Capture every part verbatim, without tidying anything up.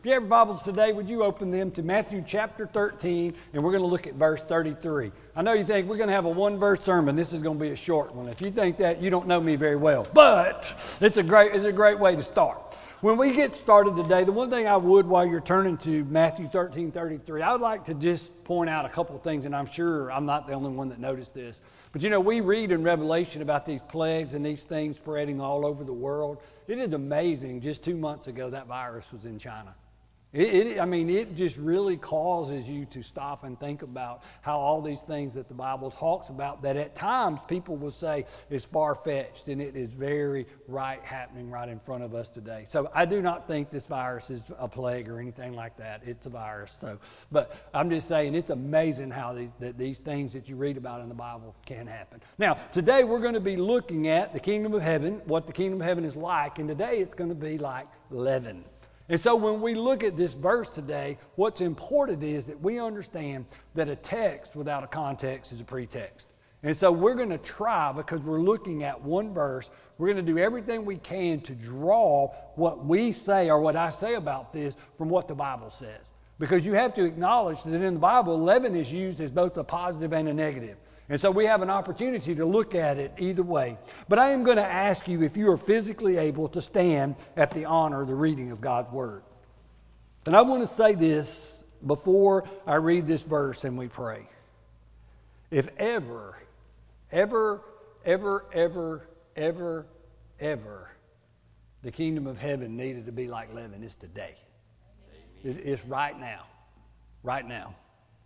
If you have your Bibles today, would you open them to Matthew chapter thirteen, and we're going to look at verse thirty-three. I know you think we're going to have a one-verse sermon. This is going to be a short one. If you think that, you don't know me very well. But it's a great, it's a great way to start. When we get started today, the one thing I would, while you're turning to Matthew thirteen thirty-three, I would like to just point out a couple of things, and I'm sure I'm not the only one that noticed this. But you know, we read in Revelation about these plagues and these things spreading all over the world. It is amazing. Just two months ago, that virus was in China. It, it, I mean, it just really causes you to stop and think about how all these things that the Bible talks about, that at times people will say is far-fetched, and it is very right happening right in front of us today. So I do not think this virus is a plague or anything like that. It's a virus. So, but I'm just saying it's amazing how these, that these things that you read about in the Bible can happen. Now, today we're going to be looking at the kingdom of heaven, what the kingdom of heaven is like, and today it's going to be like leaven. And so when we look at this verse today, what's important is that we understand that a text without a context is a pretext. And so we're going to try, because we're looking at one verse, we're going to do everything we can to draw what we say or what I say about this from what the Bible says. Because you have to acknowledge that in the Bible, leaven is used as both a positive and a negative. And so we have an opportunity to look at it either way. But I am going to ask you if you are physically able to stand at the honor of the reading of God's Word. And I want to say this before I read this verse and we pray. If ever, ever, ever, ever, ever, ever, the kingdom of heaven needed to be like leaven, it's today. It's, it's right now. Right now.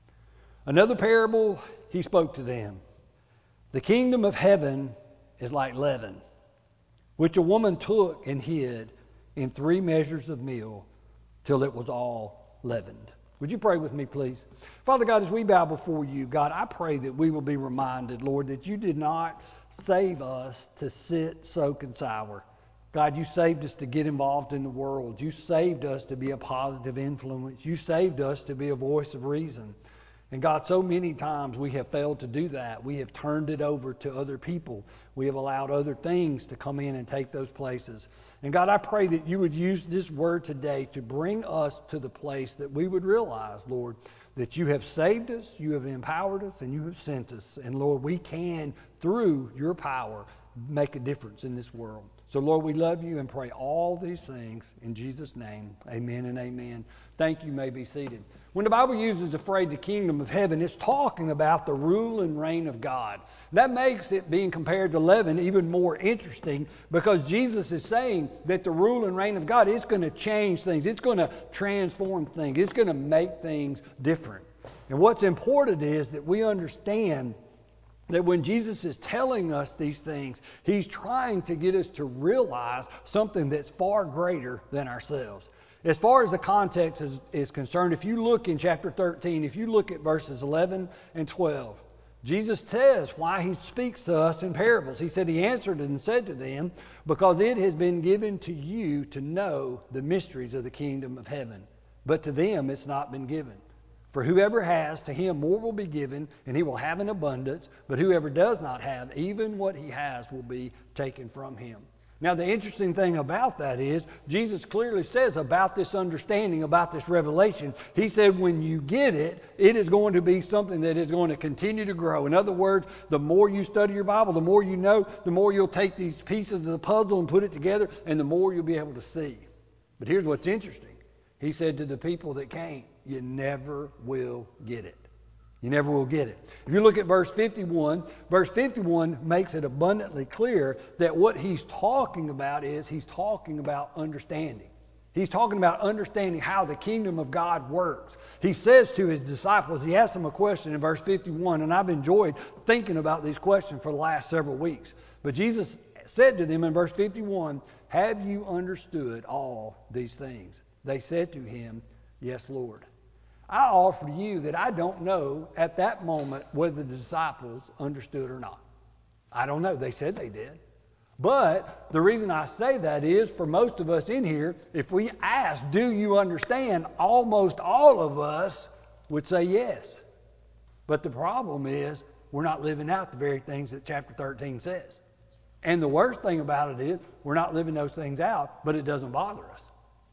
Another parable he spoke to them. The kingdom of heaven is like leaven, which a woman took and hid in three measures of meal till it was all leavened. Would you pray with me, please? Father God, as we bow before you, God, I pray that we will be reminded, Lord, that you did not save us to sit, soak, and sour. God, you saved us to get involved in the world. You saved us to be a positive influence. You saved us to be a voice of reason. And God, so many times we have failed to do that. We have turned it over to other people. We have allowed other things to come in and take those places. And God, I pray that you would use this word today to bring us to the place that we would realize, Lord, that you have saved us, you have empowered us, and you have sent us. And Lord, we can, through your power, make a difference in this world. So Lord, we love you and pray all these things in Jesus' name. Amen and amen. Thank you. You may be seated. When the Bible uses the phrase the kingdom of heaven, it's talking about the rule and reign of God. That makes it, being compared to leaven, even more interesting, because Jesus is saying that the rule and reign of God is going to change things. It's going to transform things. It's going to make things different. And what's important is that we understand that when Jesus is telling us these things, he's trying to get us to realize something that's far greater than ourselves. As far as the context is, is concerned, if you look in chapter thirteen, if you look at verses eleven and twelve, Jesus says why he speaks to us in parables. He said, he answered and said to them, because it has been given to you to know the mysteries of the kingdom of heaven, but to them it's not been given. For whoever has, to him more will be given, and he will have an abundance. But whoever does not have, even what he has will be taken from him. Now, the interesting thing about that is, Jesus clearly says about this understanding, about this revelation, he said when you get it, it is going to be something that is going to continue to grow. In other words, the more you study your Bible, the more you know, the more you'll take these pieces of the puzzle and put it together, and the more you'll be able to see. But here's what's interesting. He said to the people that came, you never will get it. You never will get it. If you look at verse fifty-one, verse fifty-one makes it abundantly clear that what he's talking about is he's talking about understanding. He's talking about understanding how the kingdom of God works. He says to his disciples, he asks them a question in verse fifty-one, and I've enjoyed thinking about these questions for the last several weeks. But Jesus said to them in verse fifty-one, have you understood all these things? They said to him, yes, Lord. I offer to you that I don't know at that moment whether the disciples understood or not. I don't know. They said they did. But the reason I say that is, for most of us in here, if we ask, do you understand, almost all of us would say yes. But the problem is, we're not living out the very things that chapter thirteen says. And the worst thing about it is, we're not living those things out, but it doesn't bother us.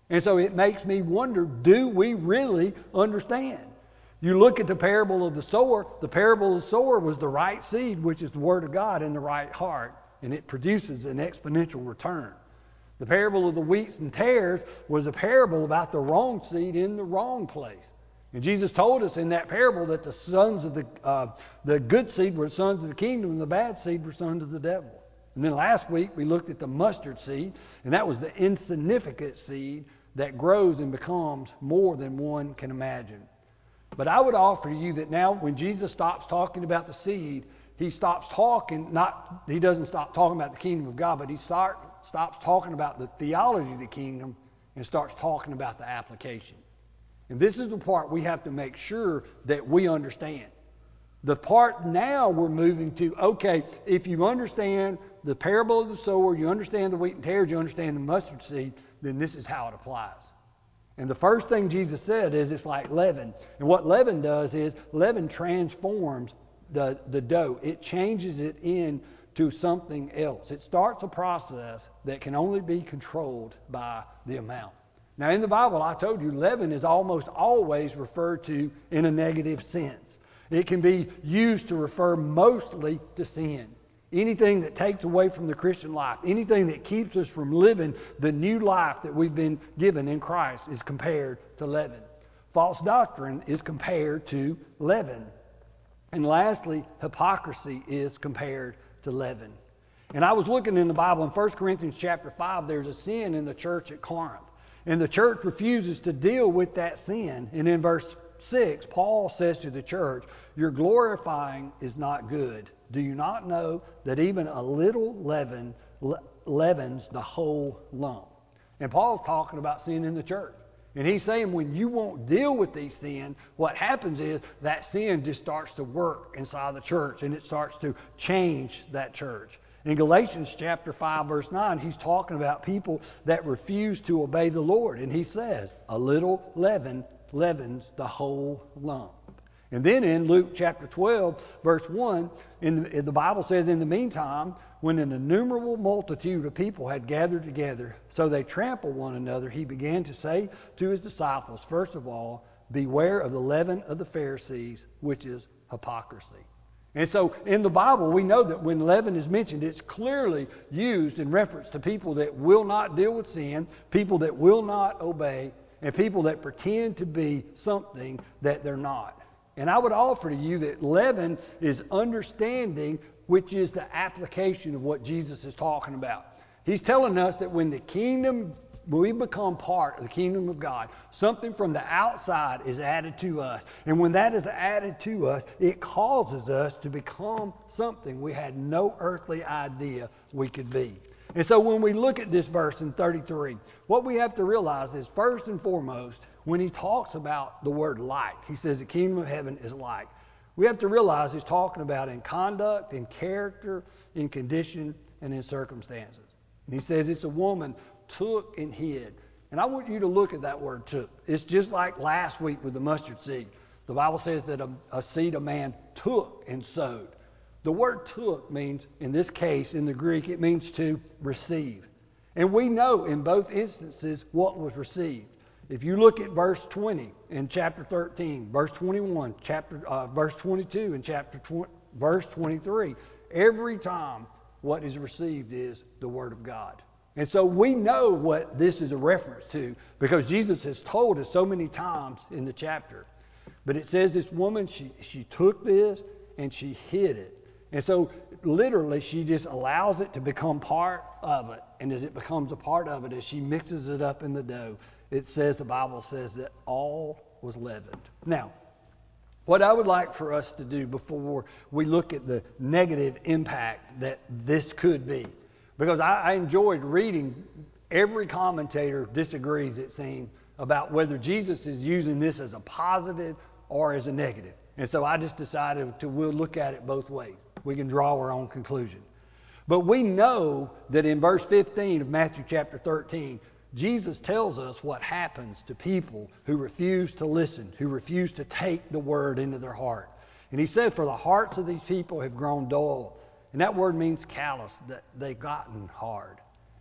And so it makes me wonder, do we really understand? You look at the parable of the sower. The parable of the sower was the right seed, which is the Word of God, in the right heart, and it produces an exponential return. The parable of the wheats and tares was a parable about the wrong seed in the wrong place. And Jesus told us in that parable that the sons of the uh, the good seed were sons of the kingdom, and the bad seed were sons of the devil. And then last week we looked at the mustard seed, and that was the insignificant seed that grows and becomes more than one can imagine. But I would offer you that now when Jesus stops talking about the seed, he stops talking, not he doesn't stop talking about the kingdom of God, but he start, stops talking about the theology of the kingdom and starts talking about the application. And this is the part we have to make sure that we understand. The part now we're moving to, okay, if you understand the parable of the sower, you understand the wheat and tares, you understand the mustard seed, then this is how it applies. And the first thing Jesus said is it's like leaven. And what leaven does is leaven transforms the, the dough. It changes it into something else. It starts a process that can only be controlled by the amount. Now in the Bible, I told you, leaven is almost always referred to in a negative sense. It can be used to refer mostly to sin. Anything that takes away from the Christian life, anything that keeps us from living the new life that we've been given in Christ is compared to leaven. False doctrine is compared to leaven. And lastly, hypocrisy is compared to leaven. And I was looking in the Bible in First Corinthians chapter five, there's a sin in the church at Corinth. And the church refuses to deal with that sin. And in verse six, Paul says to the church, your glorifying is not good. Do you not know that even a little leaven le- leavens the whole lump? And Paul's talking about sin in the church. And he's saying when you won't deal with these sins, what happens is that sin just starts to work inside the church and it starts to change that church. In Galatians chapter five, verse nine, he's talking about people that refuse to obey the Lord. And he says, a little leaven leavens the whole lump. And then in Luke chapter twelve, verse one, in the, the Bible says, in the meantime, when an innumerable multitude of people had gathered together, so they trampled one another, he began to say to his disciples, first of all, beware of the leaven of the Pharisees, which is hypocrisy. And so in the Bible, we know that when leaven is mentioned, it's clearly used in reference to people that will not deal with sin, people that will not obey, and people that pretend to be something that they're not. And I would offer to you that leaven is understanding, which is the application of what Jesus is talking about. He's telling us that when the kingdom, when we become part of the kingdom of God, something from the outside is added to us. And when that is added to us, it causes us to become something we had no earthly idea we could be. And so when we look at this verse in thirty-three, what we have to realize is first and foremost, when he talks about the word like, he says the kingdom of heaven is like. We have to realize he's talking about in conduct, in character, in condition, and in circumstances. And he says it's a woman took and hid. And I want you to look at that word took. It's just like last week with the mustard seed. The Bible says that a, a seed a man took and sowed. The word took means, in this case, in the Greek, it means to receive. And we know in both instances what was received. If you look at verse twenty in chapter thirteen, verse twenty-one, chapter uh, verse twenty-two, and chapter twenty, verse twenty-three, every time what is received is the Word of God. And so we know what this is a reference to because Jesus has told us so many times in the chapter. But it says this woman, she, she took this and she hid it. And so literally she just allows it to become part of it. And as it becomes a part of it, as she mixes it up in the dough, it says, the Bible says that all was leavened. Now, what I would like for us to do before we look at the negative impact that this could be, because I, I enjoyed reading, every commentator disagrees, it seems, about whether Jesus is using this as a positive or as a negative. And so I just decided to we'll look at it both ways. We can draw our own conclusion. But we know that in verse fifteen of Matthew chapter thirteen, Jesus tells us what happens to people who refuse to listen, who refuse to take the word into their heart. And he said, for the hearts of these people have grown dull. And that word means callous, that they've gotten hard.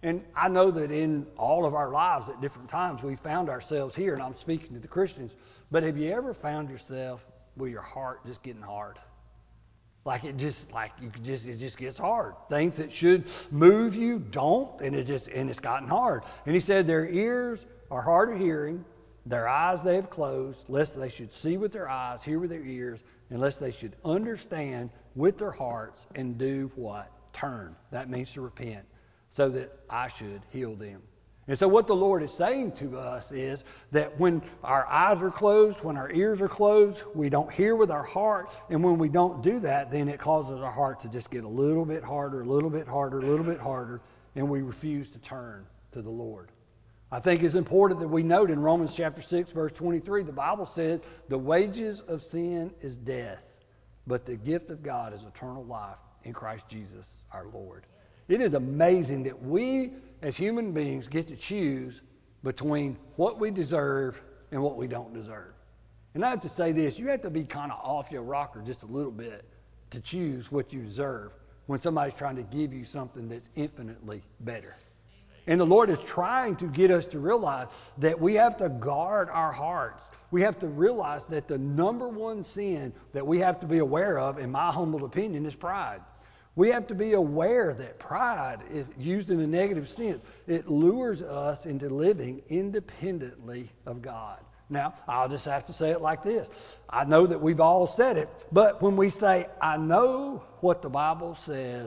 And I know that in all of our lives at different times we found ourselves here, and I'm speaking to the Christians, but have you ever found yourself with your heart just getting hard? Like it just, like you could just, it just gets hard. Things that should move you don't, and it just, and it's gotten hard. And he said their ears are hard of hearing, their eyes they have closed, lest they should see with their eyes, hear with their ears, unless they should understand with their hearts and do what? Turn. That means to repent, so that I should heal them. And so what the Lord is saying to us is that when our eyes are closed, when our ears are closed, we don't hear with our hearts. And when we don't do that, then it causes our heart to just get a little bit harder, a little bit harder, a little bit harder, and we refuse to turn to the Lord. I think it's important that we note in Romans chapter six, verse twenty-three, the Bible says, the wages of sin is death, but the gift of God is eternal life in Christ Jesus our Lord. It is amazing that we as human beings get to choose between what we deserve and what we don't deserve. And I have to say this, you have to be kind of off your rocker just a little bit to choose what you deserve when somebody's trying to give you something that's infinitely better. And the Lord is trying to get us to realize that we have to guard our hearts. We have to realize that the number one sin that we have to be aware of, in my humble opinion, is pride. We have to be aware that pride, is used in a negative sense, it lures us into living independently of God. Now, I'll just have to say it like this. I know that we've all said it, but when we say, I know what the Bible says,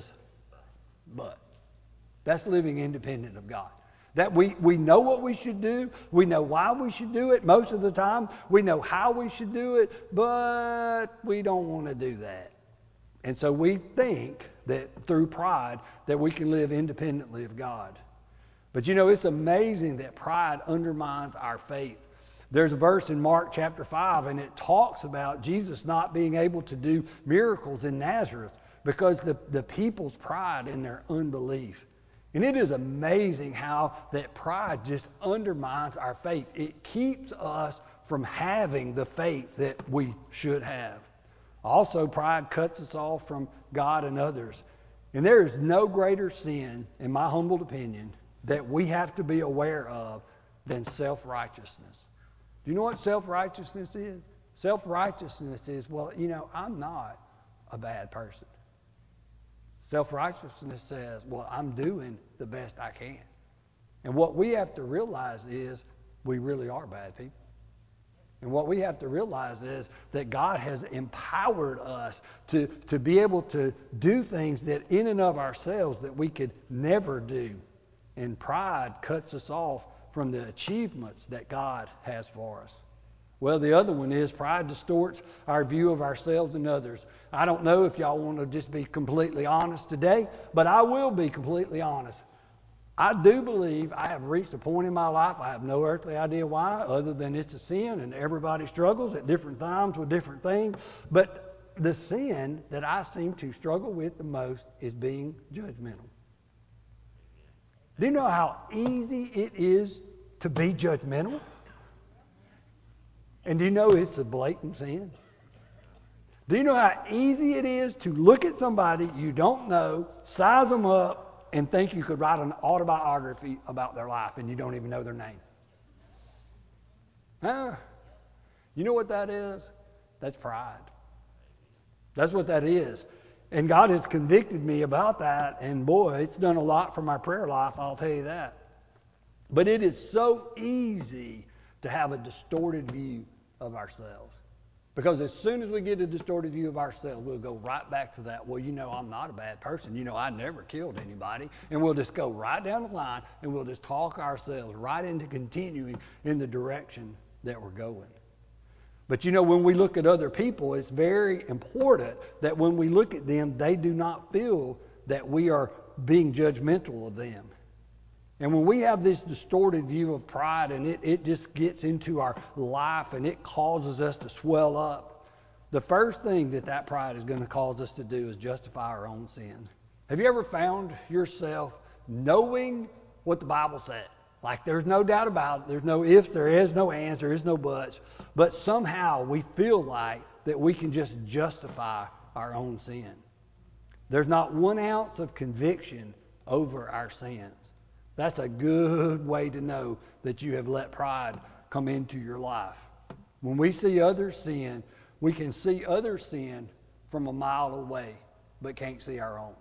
but, that's living independent of God. That we, we know what we should do. We know why we should do it most of the time. We know how we should do it, but we don't want to do that. And so we think that through pride that we can live independently of God. But you know, it's amazing that pride undermines our faith. There's a verse in Mark chapter five, and it talks about Jesus not being able to do miracles in Nazareth because the, the people's pride and their unbelief. And it is amazing how that pride just undermines our faith. It keeps us from having the faith that we should have. Also, pride cuts us off from God and others. And there is no greater sin, in my humble opinion, that we have to be aware of than self-righteousness. Do you know what self-righteousness is? Self-righteousness is, well, you know, I'm not a bad person. Self-righteousness says, well, I'm doing the best I can. And what we have to realize is we really are bad people. And what we have to realize is that God has empowered us to, to be able to do things that in and of ourselves that we could never do. And pride cuts us off from the achievements that God has for us. Well, the other one is pride distorts our view of ourselves and others. I don't know if y'all want to just be completely honest today, but I will be completely honest. I do believe I have reached a point in my life, I have no earthly idea why, other than it's a sin and everybody struggles at different times with different things. But the sin that I seem to struggle with the most is being judgmental. Do you know how easy it is to be judgmental? And do you know it's a blatant sin? Do you know how easy it is to look at somebody you don't know, size them up, and think you could write an autobiography about their life and you don't even know their name? Huh? You know what that is? That's pride. That's what that is. And God has convicted me about that, and boy, it's done a lot for my prayer life, I'll tell you that. But it is so easy to have a distorted view of ourselves. Because as soon as we get a distorted view of ourselves, we'll go right back to that, well, you know, I'm not a bad person. You know, I never killed anybody. And we'll just go right down the line, and we'll just talk ourselves right into continuing in the direction that we're going. But you know, when we look at other people, it's very important that when we look at them, they do not feel that we are being judgmental of them. And when we have this distorted view of pride and it, it just gets into our life and it causes us to swell up, the first thing that that pride is going to cause us to do is justify our own sin. Have you ever found yourself knowing what the Bible said? Like there's no doubt about it. There's no ifs, there is no ands, there is no buts. But somehow we feel like that we can just justify our own sin. There's not one ounce of conviction over our sins. That's a good way to know that you have let pride come into your life. When we see others sin, we can see others sin from a mile away, but can't see our own.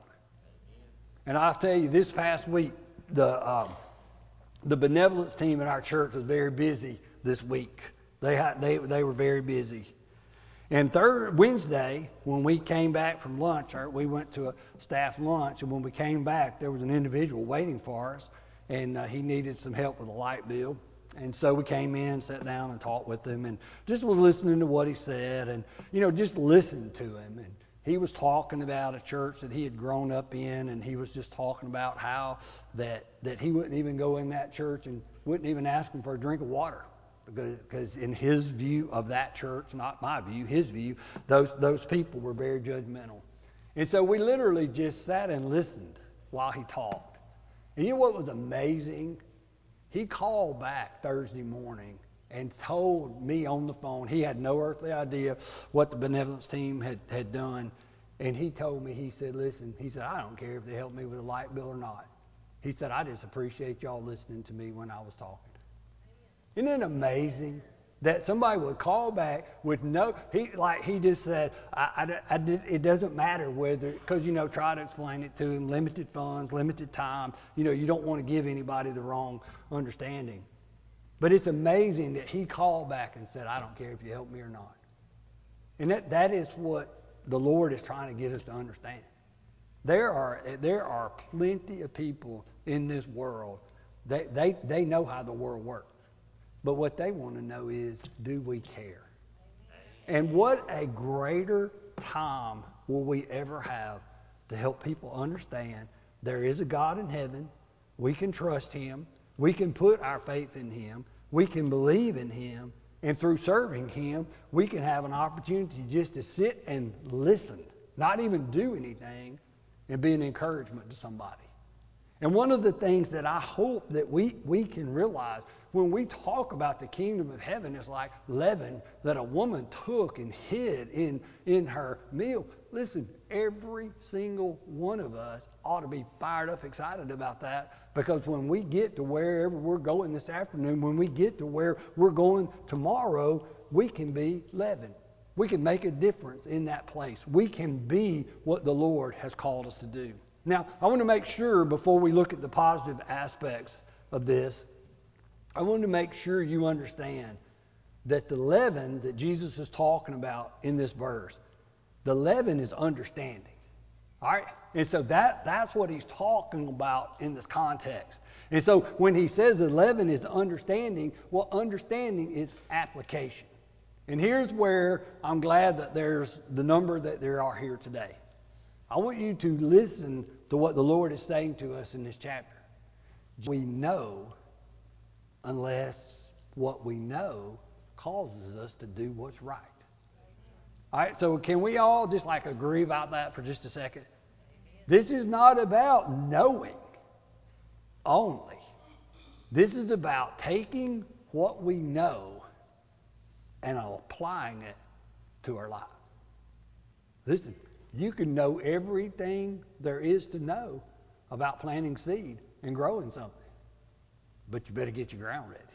And I'll tell you, this past week, the um, the benevolence team at our church was very busy this week. They had, they they were very busy. And third Wednesday, when we came back from lunch, or we went to a staff lunch, and when we came back, there was an individual waiting for us, and uh, he needed some help with a light bill. And so we came in, sat down, and talked with him, and just was listening to what he said, and you know, just listened to him. And he was talking about a church that he had grown up in, and he was just talking about how that that he wouldn't even go in that church and wouldn't even ask him for a drink of water. Because in his view of that church, not my view, his view, those those people were very judgmental. And so we literally just sat and listened while he talked. And you know what was amazing? He called back Thursday morning and told me on the phone, he had no earthly idea what the benevolence team had, had done. And he told me, he said, listen, he said, I don't care if they help me with a light bill or not. He said, I just appreciate y'all listening to me when I was talking. Isn't it amazing that somebody would call back with no, he like he just said, I, I, I did, it doesn't matter whether, because, you know, try to explain it to him, limited funds, limited time. You know, you don't want to give anybody the wrong understanding. But it's amazing that he called back and said, I don't care if you help me or not. And that, that is what the Lord is trying to get us to understand. There are there are plenty of people in this world, they, they, they know how the world works. But what they want to know is, do we care? And what a greater time will we ever have to help people understand there is a God in heaven. We can trust Him. We can put our faith in Him. We can believe in Him. And through serving Him, we can have an opportunity just to sit and listen, not even do anything, and be an encouragement to somebody. And one of the things that I hope that we, we can realize when we talk about the kingdom of heaven is like leaven that a woman took and hid in, in her meal. Listen, every single one of us ought to be fired up, excited about that, because when we get to wherever we're going this afternoon, when we get to where we're going tomorrow, we can be leaven. We can make a difference in that place. We can be what the Lord has called us to do. Now, I want to make sure before we look at the positive aspects of this, I want to make sure you understand that the leaven that Jesus is talking about in this verse, the leaven is understanding. All right? And so that, that's what he's talking about in this context. And so when he says the leaven is understanding, well, understanding is application. And here's where I'm glad that there's the number that there are here today. I want you to listen to what the Lord is saying to us in this chapter. We know unless what we know causes us to do what's right. All right, so can we all just like agree about that for just a second? This is not about knowing only. This is about taking what we know and applying it to our life. Listen, you can know everything there is to know about planting seed and growing something, but you better get your ground ready.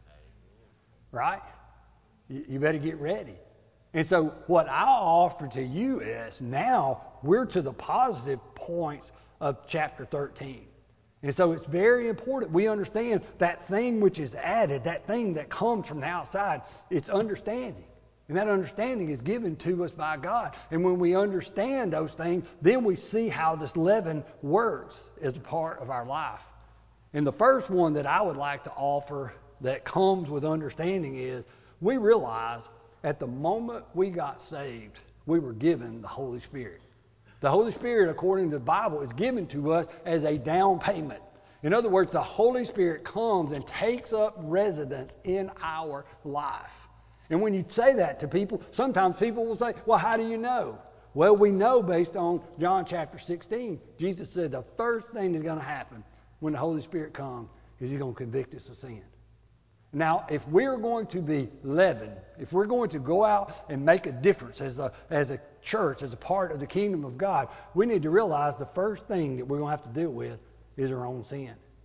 Right? You better get ready. And so what I'll offer to you is now we're to the positive points of chapter thirteen. And so it's very important we understand that thing which is added, that thing that comes from the outside, it's understanding. And that understanding is given to us by God. And when we understand those things, then we see how this leaven works as a part of our life. And the first one that I would like to offer that comes with understanding is we realize at the moment we got saved, we were given the Holy Spirit. The Holy Spirit, according to the Bible, is given to us as a down payment. In other words, the Holy Spirit comes and takes up residence in our life. And when you say that to people, sometimes people will say, well, how do you know? Well, we know based on John chapter sixteen. Jesus said the first thing that's going to happen when the Holy Spirit comes is He's going to convict us of sin. Now, if we're going to be leaven, if we're going to go out and make a difference as a, as a church, as a part of the kingdom of God, we need to realize the first thing that we're going to have to deal with is our own sin.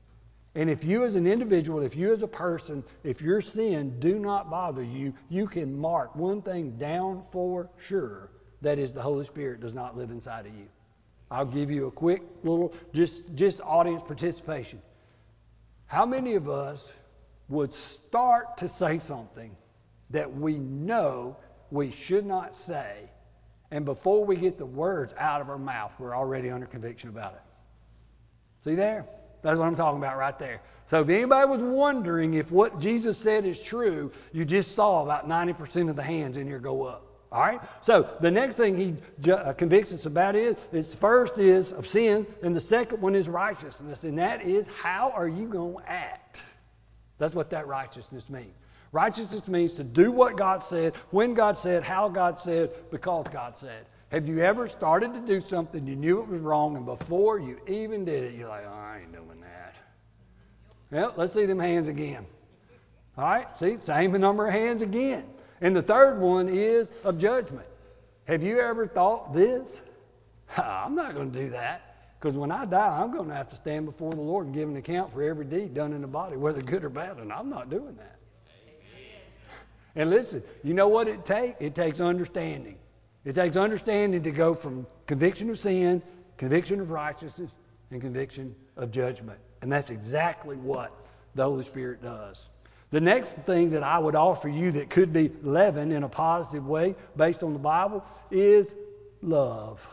And if you as an individual, if you as a person, if your sin do not bother you, you can mark one thing down for sure. That is, the Holy Spirit does not live inside of you. I'll give you a quick little, just, just audience participation. How many of us would start to say something that we know we should not say, and before we get the words out of our mouth, we're already under conviction about it? See there? That's what I'm talking about right there. So if anybody was wondering if what Jesus said is true, you just saw about ninety percent of the hands in here go up. All right? So the next thing he ju- uh, convicts us about is, is first is of sin, and the second one is righteousness. And that is, how are you going to act? That's what that righteousness means. Righteousness means to do what God said, when God said, how God said, because God said. Have you ever started to do something, you knew it was wrong, and before you even did it, you're like, oh, I ain't doing that. Well, let's see them hands again. All right, see, same number of hands again. And the third one is of judgment. Have you ever thought this? I'm not going to do that, because when I die, I'm going to have to stand before the Lord and give an account for every deed done in the body, whether good or bad, and I'm not doing that. Amen. And listen, you know what it takes? It takes understanding. It takes understanding to go from conviction of sin, conviction of righteousness, and conviction of judgment. And that's exactly what the Holy Spirit does. The next thing that I would offer you that could be leaven in a positive way based on the Bible is love.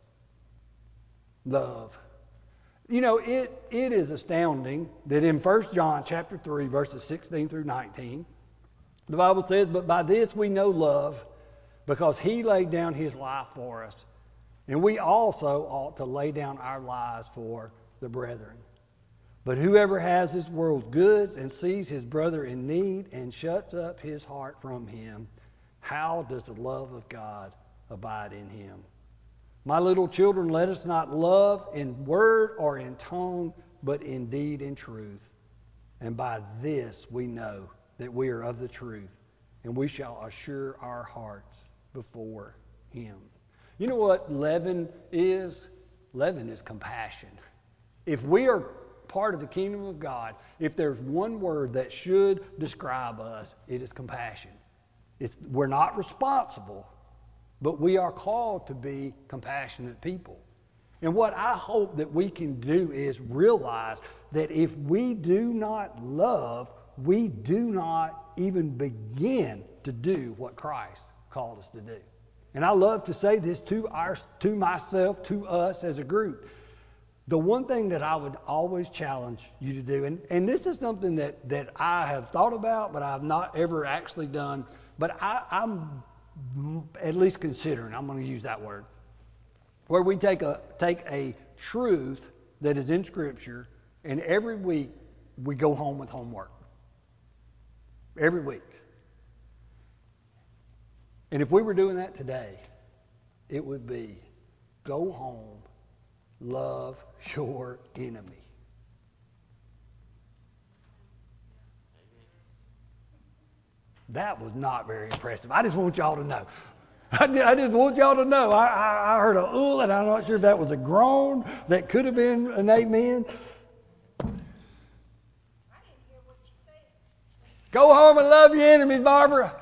Love. You know, it, it is astounding that in First John chapter three, verses sixteen through nineteen, the Bible says, but by this we know love, because he laid down his life for us. And we also ought to lay down our lives for the brethren. But whoever has this world's goods and sees his brother in need and shuts up his heart from him, how does the love of God abide in him? My little children, let us not love in word or in tongue, but in deed and truth. And by this we know that we are of the truth, and we shall assure our hearts before him. You know what leaven is? Leaven is compassion. If we are part of the kingdom of God, if there's one word that should describe us, it is compassion. It's, we're not responsible, but we are called to be compassionate people. And what I hope that we can do is realize that if we do not love, we do not even begin to do what Christ called us to do. And I love to say this to our, to myself, to us as a group. The one thing that I would always challenge you to do, and, and this is something that, that I have thought about, but I've not ever actually done, but I, I'm at least considering, I'm going to use that word, where we take a, take a truth that is in Scripture, and every week we go home with homework. Every week. And if we were doing that today, it would be go home, love your enemy. That was not very impressive. I just want y'all to know. I just want y'all to know. I, I, I heard a ooh, and I'm not sure if that was a groan. That could have been an amen. I didn't hear what you said. Go home and love your enemies, Barbara.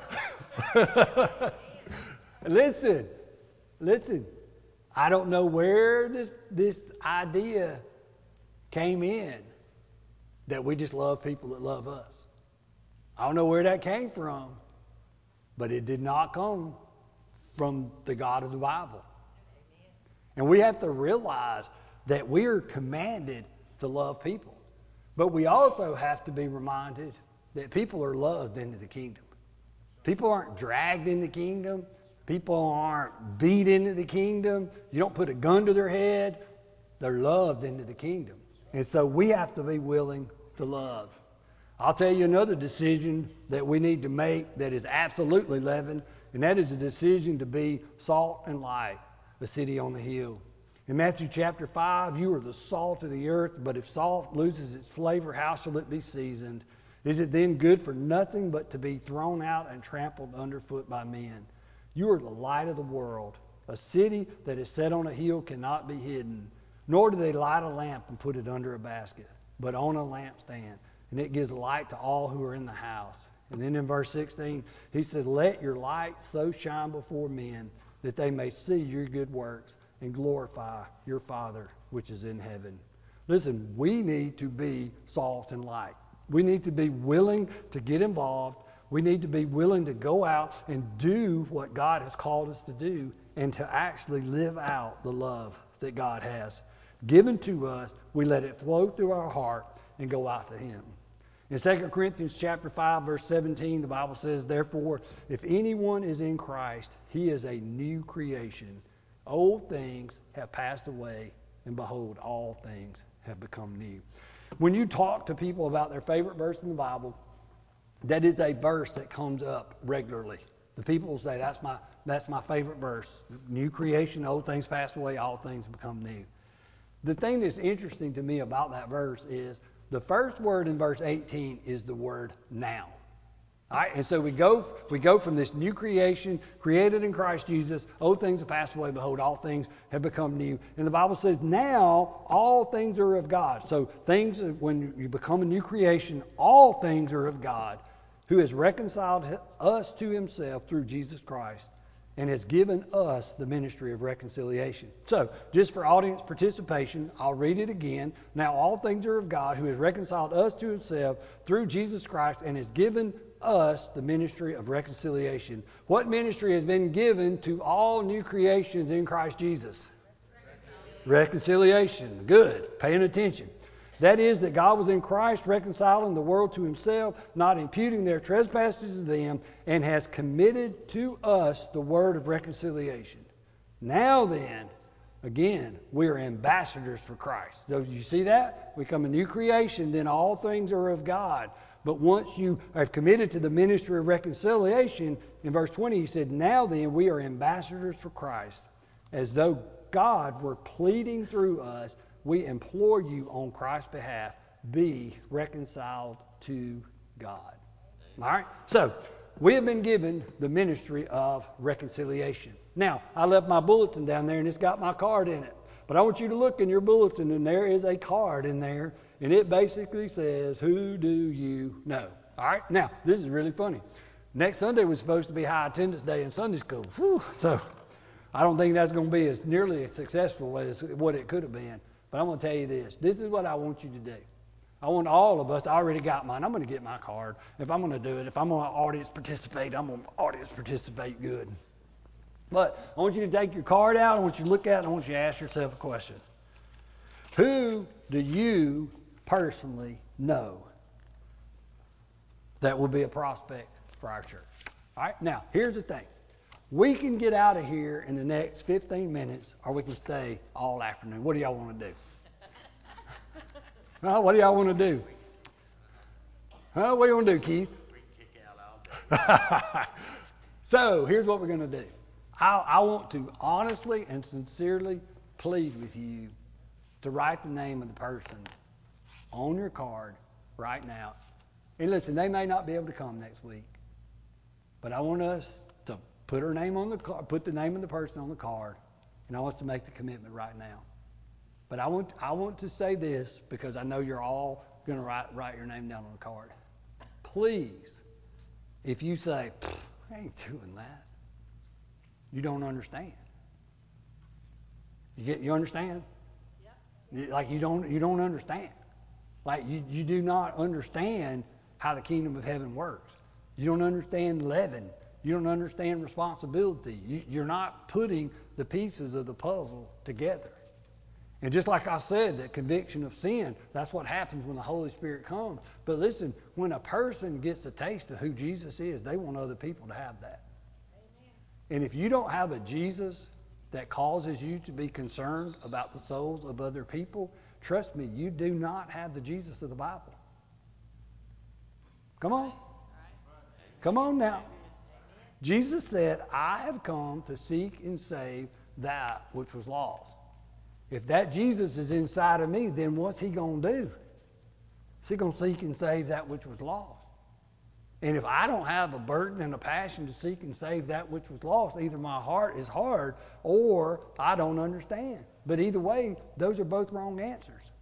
Listen, listen. I don't know where this this idea came in that we just love people that love us. I don't know where that came from, but it did not come from the God of the Bible. And we have to realize that we are commanded to love people. But we also have to be reminded that people are loved into the kingdom. People aren't dragged into the kingdom. People aren't beat into the kingdom. You don't put a gun to their head. They're loved into the kingdom. And so we have to be willing to love. I'll tell you another decision that we need to make that is absolutely leaven, and that is a decision to be salt and light, the city on the hill. In Matthew chapter five, you are the salt of the earth, but if salt loses its flavor, how shall it be seasoned? Is it then good for nothing but to be thrown out and trampled underfoot by men? You are the light of the world. A city that is set on a hill cannot be hidden, nor do they light a lamp and put it under a basket, but on a lampstand, and it gives light to all who are in the house. And then in verse sixteen, he said, let your light so shine before men that they may see your good works and glorify your Father which is in heaven. Listen, we need to be salt and light. We need to be willing to get involved. We need to be willing to go out and do what God has called us to do and to actually live out the love that God has given to us. We let it flow through our heart and go out to him. In Second Corinthians chapter five, verse seventeen, the Bible says, therefore, if anyone is in Christ, he is a new creation. Old things have passed away, and behold, all things have become new. When you talk to people about their favorite verse in the Bible, that is a verse that comes up regularly. The people will say, that's my that's my favorite verse. New creation, old things pass away, all things become new. The thing that's interesting to me about that verse is the first word in verse eighteen is the word now. All right, and so we go we go from this new creation, created in Christ Jesus, old things have passed away, behold, all things have become new. And the Bible says now all things are of God. So things, when you become a new creation, all things are of God, who has reconciled us to himself through Jesus Christ and has given us the ministry of reconciliation. So, just for audience participation, I'll read it again. Now all things are of God, who has reconciled us to himself through Jesus Christ and has given us the ministry of reconciliation. What ministry has been given to all new creations in Christ Jesus? Reconciliation. Reconciliation. Good. Paying attention. That is, that God was in Christ reconciling the world to himself, not imputing their trespasses to them, and has committed to us the word of reconciliation. Now then, again, we are ambassadors for Christ. So you see that? We become a new creation, then all things are of God. But once you have committed to the ministry of reconciliation, in verse twenty he said, now then we are ambassadors for Christ, as though God were pleading through us. We implore you on Christ's behalf, be reconciled to God. All right? So, we have been given the ministry of reconciliation. Now, I left my bulletin down there and it's got my card in it. But I want you to look in your bulletin and there is a card in there and it basically says, who do you know? All right? Now, this is really funny. Next Sunday was supposed to be high attendance day in Sunday school. Whew, so, I don't think that's going to be as nearly as successful as what it could have been. But I'm going to tell you this. This is what I want you to do. I want all of us, I already got mine. I'm going to get my card. If I'm going to do it, if I'm going to audience participate, I'm going to audience participate good. But I want you to take your card out. I want you to look at it. And I want you to ask yourself a question. Who do you personally know that will be a prospect for our church? All right. Now, here's the thing. We can get out of here in the next fifteen minutes, or we can stay all afternoon. What do y'all want to do? Huh? What do y'all want to do? Huh? What do you want to do, Keith? We can kick out all day. So, here's what we're going to do. I, I want to honestly and sincerely plead with you to write the name of the person on your card right now. And listen, they may not be able to come next week, but I want us to put her name on the card, put the name of the person on the card, and I want us to make the commitment right now. But I want I want to say this because I know you're all going to write write your name down on the card. Please, if you say, I ain't doing that, you don't understand. You get you understand? Yep. Like you don't you don't understand. Like you, you do not understand how the kingdom of heaven works. You don't understand leaven. You don't understand responsibility. You, you're not putting the pieces of the puzzle together. And just like I said, that conviction of sin, that's what happens when the Holy Spirit comes. But listen, when a person gets a taste of who Jesus is, they want other people to have that. Amen. And if you don't have a Jesus that causes you to be concerned about the souls of other people, trust me, you do not have the Jesus of the Bible. Come on. Come on now. Jesus said, I have come to seek and save that which was lost. If that Jesus is inside of me, then what's he going to do? Is he going to seek and save that which was lost? And if I don't have a burden and a passion to seek and save that which was lost, either my heart is hard or I don't understand. But either way, those are both wrong answers.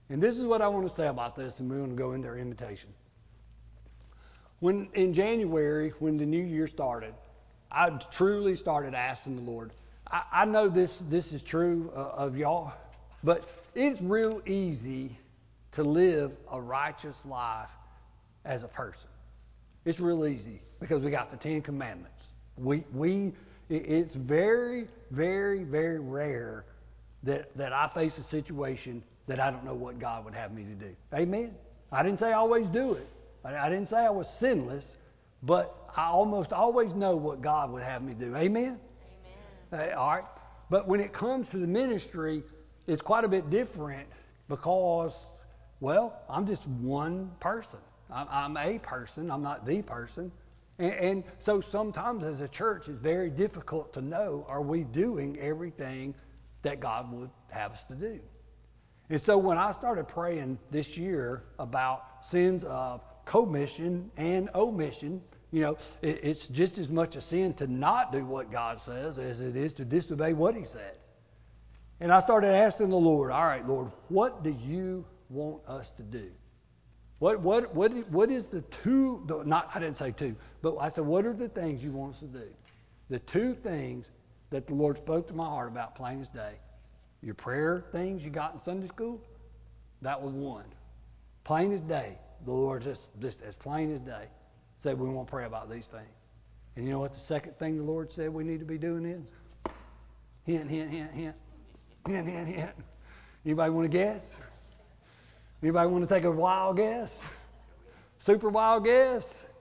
And this is what I want to say about this, and we're going to go into our invitation. When in January, when the new year started, I truly started asking the Lord. I, I know this this is true uh, of y'all, but it's real easy to live a righteous life as a person. It's real easy because we got the Ten Commandments. We we it's very very very rare that that I face a situation that I don't know what God would have me to do. Amen. I didn't say I always do it. I, I didn't say I was sinless, but I almost always know what God would have me do. Amen. Amen. Uh, all right. But when it comes to the ministry, it's quite a bit different because, well, I'm just one person. I'm, I'm a person. I'm not the person. And, and so sometimes as a church, it's very difficult to know, are we doing everything that God would have us to do? And so when I started praying this year about sins of commission and omission, you know, it, it's just as much a sin to not do what God says as it is to disobey what he said. And I started asking the Lord, all right, Lord, what do you want us to do? What what what what is the two, not, I didn't say two, but I said, what are the things you want us to do? The two things that the Lord spoke to my heart about plain as day. Your prayer things you got in Sunday school, that was one. Plain as day. The Lord just, just as plain as day said we want to pray about these things. And you know what the second thing the Lord said we need to be doing is? Hint, hint, hint, hint. Hint, hint, hint. Anybody want to guess? Anybody want to take a wild guess? Super wild guess?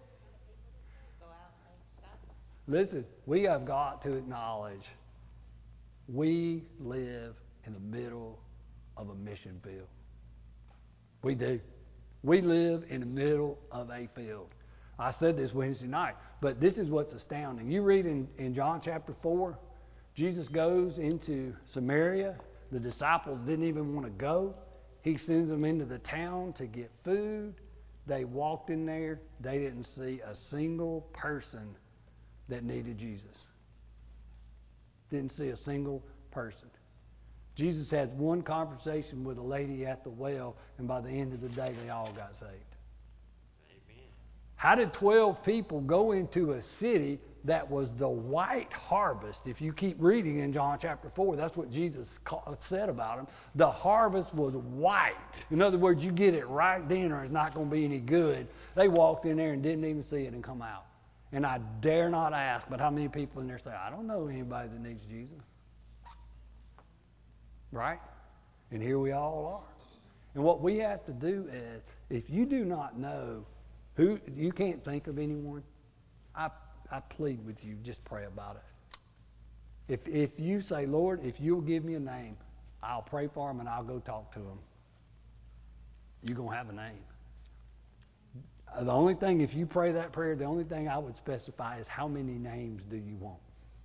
Listen, we have got to acknowledge we live in the middle of a mission field. We do. We live in the middle of a field. I said this Wednesday night, but this is what's astounding. You read in, in John chapter four, Jesus goes into Samaria. The disciples didn't even want to go. He sends them into the town to get food. They walked in there. They didn't see a single person that needed Jesus. Didn't see a single person. Jesus had one conversation with a lady at the well, and by the end of the day, they all got saved. Amen. How did twelve people go into a city that was the white harvest? If you keep reading in John chapter four, that's what Jesus said about them. The harvest was white. In other words, you get it right then or it's not going to be any good. They walked in there and didn't even see it and come out. And I dare not ask, but how many people in there say, I don't know anybody that needs Jesus? Right? And here we all are. And what we have to do is, if you do not know who, you can't think of anyone, I I plead with you, just pray about it. If if you say, Lord, if you'll give me a name, I'll pray for them and I'll go talk to them. You're going to have a name. The only thing, if you pray that prayer, the only thing I would specify is how many names do you want?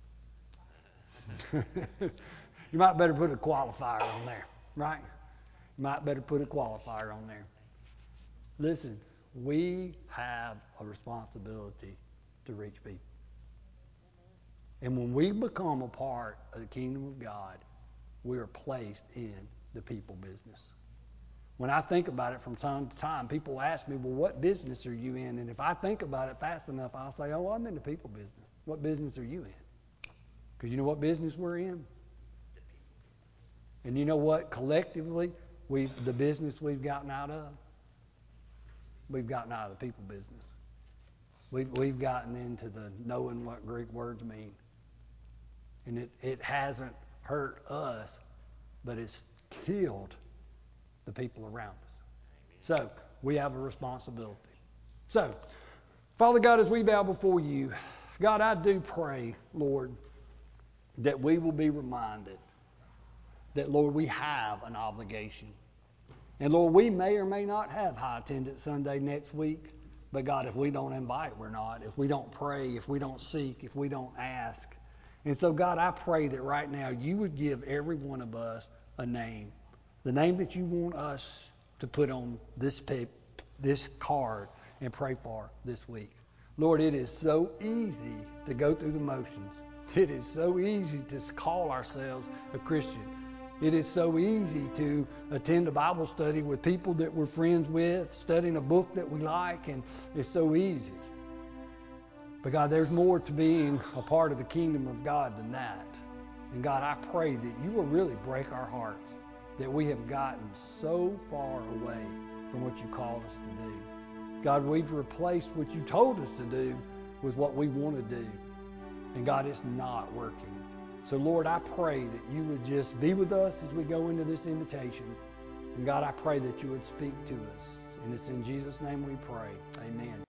You might better put a qualifier on there, right? You might better put a qualifier on there. Listen, we have a responsibility to reach people. And when we become a part of the kingdom of God, we are placed in the people business. When I think about it from time to time, people ask me, well, what business are you in? And if I think about it fast enough, I'll say, oh, I'm in the people business. What business are you in? Because you know what business we're in? And you know what, collectively, we the business we've gotten out of? We've gotten out of the people business. We've, we've gotten into the knowing what Greek words mean. And it, it hasn't hurt us, but it's killed the people around us. So, we have a responsibility. So, Father God, as we bow before you, God, I do pray, Lord, that we will be reminded that, Lord, we have an obligation. And, Lord, we may or may not have high attendance Sunday next week, but, God, if we don't invite, we're not. If we don't pray, if we don't seek, if we don't ask. And so, God, I pray that right now you would give every one of us a name, the name that you want us to put on this pip, this card and pray for this week. Lord, it is so easy to go through the motions. It is so easy to call ourselves a Christian. It is so easy to attend a Bible study with people that we're friends with, studying a book that we like, and it's so easy. But God, there's more to being a part of the kingdom of God than that. And God, I pray that you will really break our hearts, that we have gotten so far away from what you called us to do. God, we've replaced what you told us to do with what we want to do. And God, it's not working. So Lord, I pray that you would just be with us as we go into this invitation. And God, I pray that you would speak to us. And it's in Jesus' name we pray. Amen.